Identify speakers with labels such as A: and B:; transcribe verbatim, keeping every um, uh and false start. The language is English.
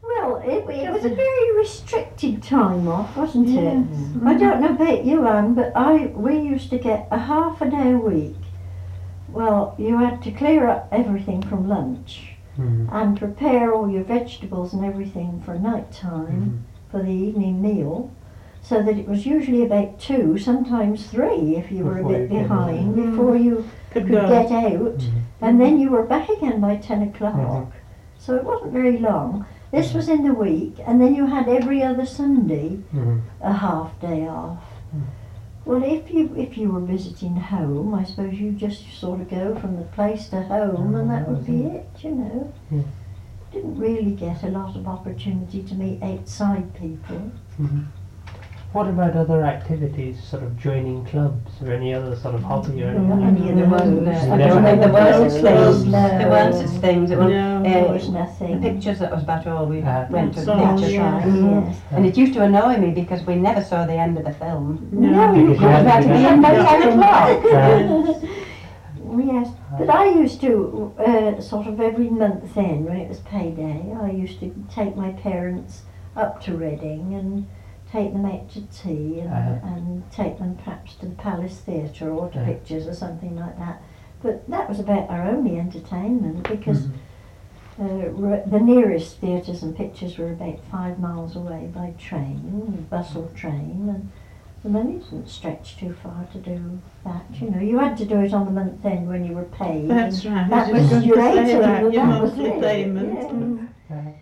A: Well, it, it was a very restricted time off, wasn't it?
B: Yes.
A: I don't know about you, Anne, but I we used to get a half a day a week. Well, you had to clear up everything from lunch
C: Mm.
A: and prepare all your vegetables and everything for night time
C: Mm.
A: for the evening meal, so that it was usually about two, sometimes three, if you were a
C: Before
A: bit
C: you came
A: behind,
B: in.
A: before you
B: Could
A: could
B: go.
A: get out,
C: Mm.
A: and then you were back again by ten o'clock.
C: Mhm.
A: So it wasn't very long. This was in the week, and then you had every other Sunday
C: Mm.
A: a half day off.
C: Mm.
A: Well, if you if you were visiting home, I suppose you just sort of go from the place to home, and that would be it, you know.
C: Yeah.
A: Didn't really get a lot of opportunity to meet outside people.
C: Mhm. What about other activities, sort of joining clubs or any other sort of hobby or
A: Not
C: anything?
A: any of
D: There
A: those.
D: wasn't, uh,
A: I
C: I
A: don't
C: don't
A: know
C: think there
A: what
D: was
A: those
D: things.
A: No.
D: There weren't such things. It was,
B: No.
A: There
D: uh,
A: was
D: the
A: nothing.
D: pictures, that was about all we
C: Uh,
D: went to the
B: That's all,
D: pictures.
B: yeah.
D: Mhm.
A: Yes.
D: And it used to annoy me because we never saw the end of the film.
A: No, you
C: Because you
D: It was
C: had
D: about
C: to
D: to
C: be
D: be
C: there.
D: in by ten o'clock.
A: Yes, but I used to, uh, sort of every month then, when it was payday, I used to take my parents up to Reading and take them out to tea and,
C: Uh-huh.
A: and take them perhaps to the Palace Theatre or to
C: Yeah.
A: pictures or something like that. But that was about our only entertainment because
C: Mhm.
A: uh, r- the nearest theatres and pictures were about five miles away by train, bus or train, and the money didn't stretch too far to do that. You know, you had to do it on the month end when you were paid.
B: That's
A: and
B: right.
A: That
B: I
A: was
B: was going to
A: straight
B: say
A: in,
B: that,
A: and
B: your
A: that was
B: monthly
A: it,
B: payment.
A: yeah.
B: Mm.
C: Uh,